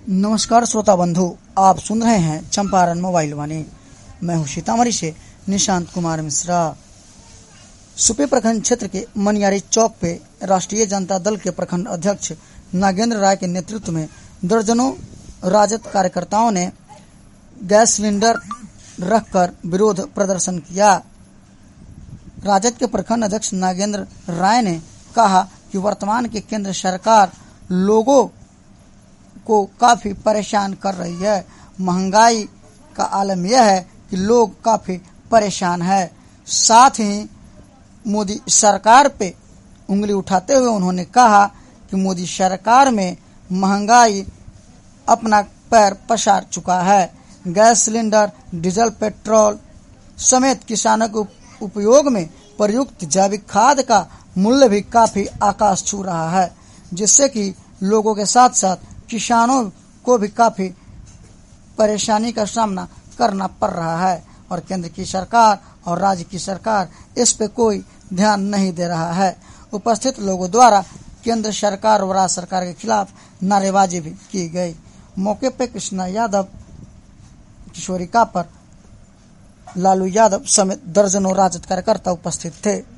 नमस्कार श्रोता बंधु, आप सुन रहे हैं चंपारण मोबाइल वाणी। मैं हूं सीतामढ़ी से निशांत कुमार मिश्रा। सुपे प्रखंड क्षेत्र के मनियारी चौक पे राष्ट्रीय जनता दल के प्रखंड अध्यक्ष नागेंद्र राय के नेतृत्व में दर्जनों राजद कार्यकर्ताओं ने गैस सिलेंडर रखकर विरोध प्रदर्शन किया। राजद के प्रखंड अध्यक्ष नागेंद्र राय ने कहा कि वर्तमान की केंद्र सरकार लोगों को काफी परेशान कर रही है। महंगाई का आलम यह है कि लोग काफी परेशान है। साथ ही मोदी सरकार पे उंगली उठाते हुए उन्होंने कहा कि मोदी सरकार में महंगाई अपना पैर पसार चुका है। गैस सिलेंडर, डीजल, पेट्रोल समेत किसानों के उपयोग में प्रयुक्त जैविक खाद का मूल्य भी काफी आकाश छू रहा है, जिससे कि लोगों के साथ साथ किसानों को भी काफी परेशानी का सामना करना पड़ रहा है और केंद्र की सरकार और राज्य की सरकार इस पे कोई ध्यान नहीं दे रहा है। उपस्थित लोगों द्वारा केंद्र सरकार और राज्य सरकार के खिलाफ नारेबाजी भी की गई। मौके पे कृष्णा यादव, किशोरी कापर, लालू यादव समेत दर्जनों राजद कार्यकर्ता उपस्थित थे।